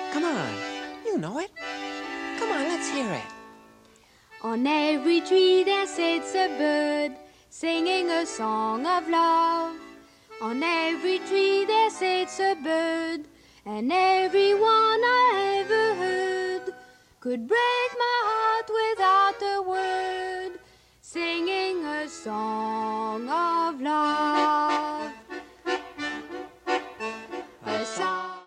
Come on, you know it. Come on, let's hear it. On every tree there sits a bird, singing a song of love. On every tree there sits a bird, and every one I ever heard could break my heart without a word, singing a song